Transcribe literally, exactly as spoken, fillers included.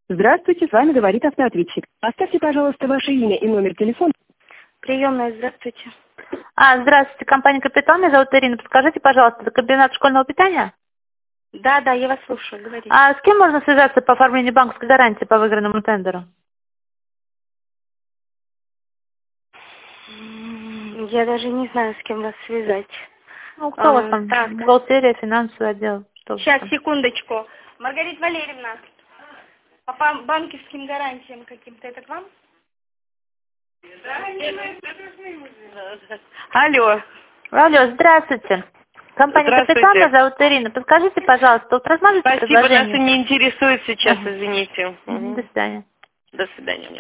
Здравствуйте, с вами говорит автоответчик. Оставьте, пожалуйста, ваше имя и номер телефона. Приемная, здравствуйте. А, здравствуйте, компания «Капитал», меня зовут Ирина. Подскажите, пожалуйста, это комбинат школьного питания? Да, да, я вас слушаю, говорите. А с кем можно связаться по оформлению банковской гарантии по выигранному тендеру? М, Я даже не знаю, с кем вас связать. Ну, кто у вас А, там? так. Бухгалтерия, финансовый отдел? Что у вас Сейчас, там? секундочку. Маргарита Валерьевна, по пам- банковским гарантиям каким-то, это к вам? Алло. Алло, здравствуйте. Компания Здравствуйте. «Капитал», меня зовут Ирина. Подскажите, пожалуйста, вот рассмотрите Спасибо, нас предложение? не интересует сейчас, Ага. извините. Мгм, Мгм. До свидания. До свидания.